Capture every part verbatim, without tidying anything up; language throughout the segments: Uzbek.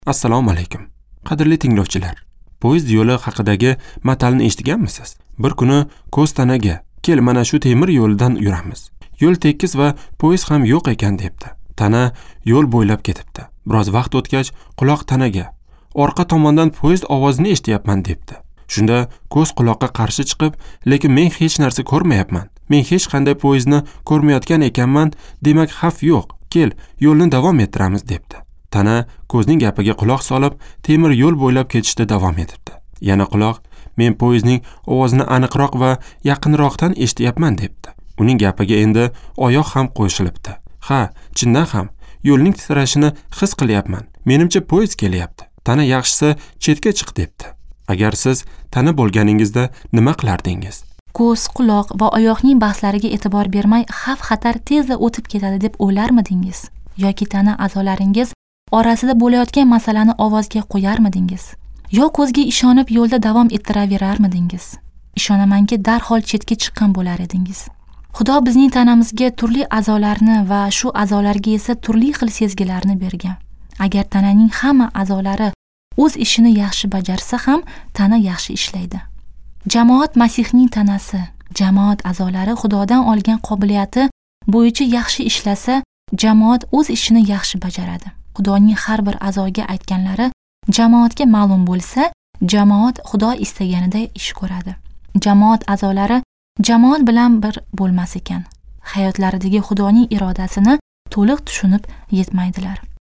Assalomu alaykum. Qadrli tinglovchilar. Poyezd yo'li haqidagi matalni eshitganmisiz? Bir kuni ko'z tanaga, "Kel, mana shu temir yo'ldan yuramiz. Yo'l tekis va poyezd ham yo'q ekan" debdi. Tana yo'l bo'ylab ketibdi. Biroz vaqt o'tgach, quloq tanaga, "Orqa tomondan poyezd ovozini eshityapman" debdi. Shunda ko'z quloqqa qarshi chiqib, "Lekin men hech narsa ko'rmayapman. Men hech qanday poyezdni ko'rmayotgan ekanman, demak xavf yo'q. Kel, yo'lni davom ettiramiz" debdi. Tana ko'zning gapiga quloq solib, temir yo'l bo'ylab ketishda davom etibdi. Yana quloq, "Men poyezdning ovozini aniqroq va yaqinroqdan eshityapman" debdi. Uning gapiga endi oyoq ham qo'shilibdi. "Ha, chindan ham yo'lning titrashini his qilyapman. Menimcha poyezd kelyapti. Tana yaxshisi chetga chiq" debdi. Agar siz tana bo'lganingizda nima qilardingiz? Ko'z, quloq va oyoqning bahslariga e'tibor bermay xavf-xatar tezda o'tib ketadi deb o'ylarmidingiz? Yoki tana a'zolaringiz orasida bo'layotgan masalani ovozga qo'yarmidingiz? Yo ko'zga ishonib yo'lda davom ettiraverarmidingiz? Ishonamanki, darhol chetga chiqqan bo'lar edingiz. Xudo bizning tanamizga turli a'zolarni va shu a'zolarga esa turli xil sezgilarni bergan. Agar tananing hamma a'zolari o'z ishini yaxshi bajarsa ham, tana yaxshi ishlaydi. Jamoat Masihning tanasi. Jamoat a'zolari Xudodan olgan qobiliyati bo'yicha yaxshi ishlasa, jamoat o'z ishini yaxshi bajaradi. Xudoning har bir a'zoga aytganlari jamoatga ma'lum bo'lsa, jamoat Xudo istaganiday ish ko'radi. Jamoat a'zolari jamoat bilan bir bo'lmas ekan. Hayotlaridagi Xudoning irodasini to'liq tushunib yetmaydilar.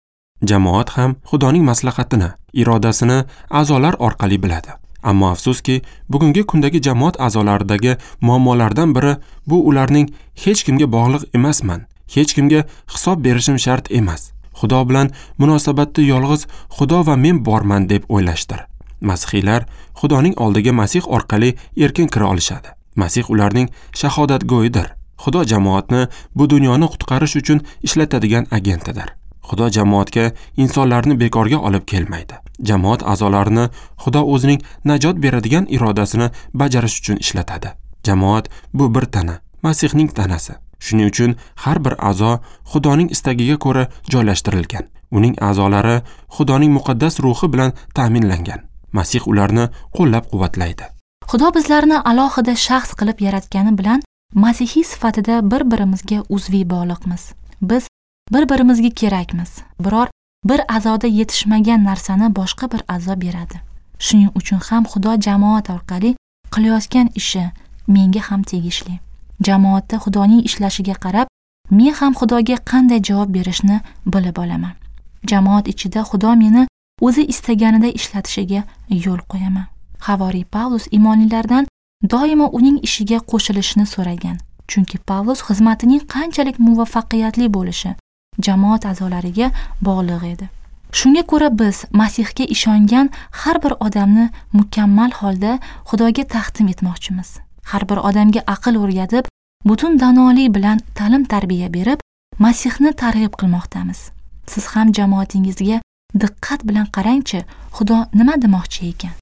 Jamoat ham Xudoning maslahatini, irodasini a'zolar orqali biladi. Ammo afsuski, bugungi kundagi jamoat a'zolaridagi muammolardan biri bu ularning "hech kimga bog'liq emasman, hech kimga hisob berishim shart emas. Xudo bilan munosabatda yolg'iz Xudo va men borman" deb o'ylashdir. Masihiylar Xudoning oldiga Masih orqali erkin kira olishadi. Masih ularning shahodatgo'yidir. Xudo jamoatni bu dunyoni qutqarish uchun ishlatadigan agentidir. Xudo jamoatga insonlarni bekorga olib kelmaydi. Jamoat a'zolarini Xudo o'zining najot beradigan irodasini bajarish uchun ishlatadi. Jamoat bu bir tana, Masihning tanasi. Shuning uchun har bir a'zo Xudoning istagiga ko'ra joylashtirilgan. Uning a'zolari Xudoning muqaddas ruhi bilan ta'minlangan. Masih ularni qo'llab-quvvatlaydi. Xudo bizlarni alohida shaxs qilib yaratgani bilan masihiy sifatida bir-birimizga uzviy bog'liqmiz. Biz bir-birimizga kerakmiz. Biror bir a'zoda yetishmagan narsani boshqa bir a'zo beradi. Shuning uchun ham Xudo jamoat orqali qilayotgan ishi menga ham tegishli. Jamoatda Xudoning ishlashiga qarab, men ham Xudoga qanday javob berishni bilib olaman. Jamoat ichida Xudo meni o'zi istaganida ishlatishiga yo'l qo'yaman. Havoriy Pavlus imonlilardan doimo uning ishiga qo'shilishni so'ragan. Chunki Pavlus xizmatining qanchalik muvaffaqiyatli bo'lishi jamoat a'zolariga bog'liq edi. Shunga ko'ra biz Masihga ishongan har bir odamni mukammal holda Xudoga taqdim etmoqchimiz. Har bir odamga aql o'rgatib, butun danolik bilan ta'lim-tarbiya berib, Masihni targ'ib qilmoqdamiz. Siz ham jamoatingizga diqqat bilan qarangchi, Xudo nima demoqchi ekan?